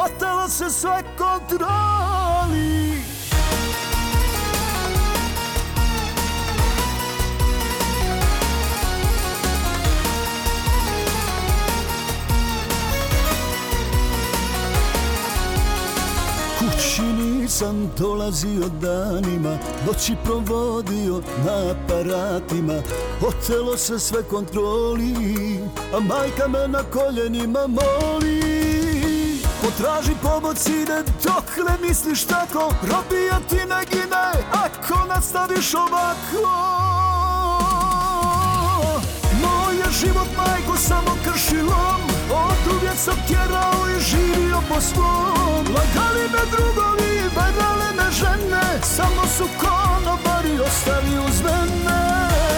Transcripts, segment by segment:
otelo se sve kontroli. Kući nisam dolazio danima, noći provodio na aparatima, otelo se sve kontroli, a majka me na koljenima moli. Potraži pomoć sine, dok ne misliš tako, robija ti ne gine, ako nastaviš ovako. Moj je život majko samo kršilom, oduvijek sam tjerao i živio po svom. Lagali me drugovi, varale me žene, samo su konobari ostali uz mene.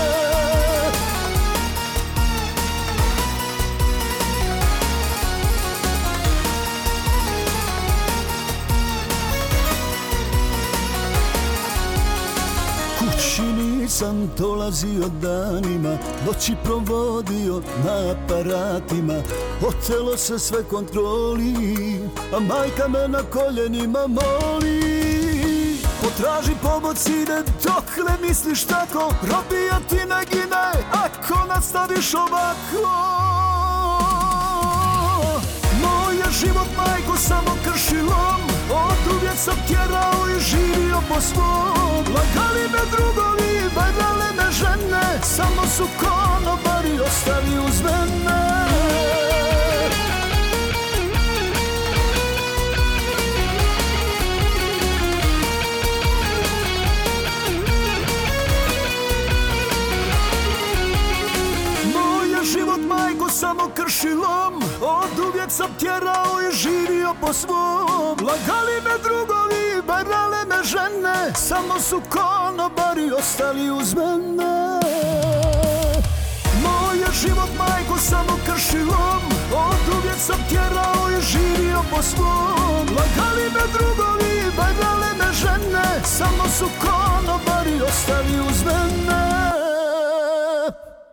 Kući nisam dolazio danima, noći provodio na aparatima, otelo se sve kontroli, a majka me na koljenima moli. Potraži pomoć sine, dok ne misliš tako, robija ti ne gine, ako nastaviš ovako. Moj je život majko samo kršilom, oduvijek sam tjerao i živio po svom. Lagali me drugovi, varale me žene, samo su konobari ostali uz mene. Moj je život majko samo kršilom, oduvijek sam tjerao i živio po svom. Lagali me drugovi, varale me žene, samo su konobari ostali uz mene. Moj je život majko samo kršilom, oduvijek sam tjerao i živio po svom. Lagali me drugovi, varale me žene, samo su konobari ostali uz mene.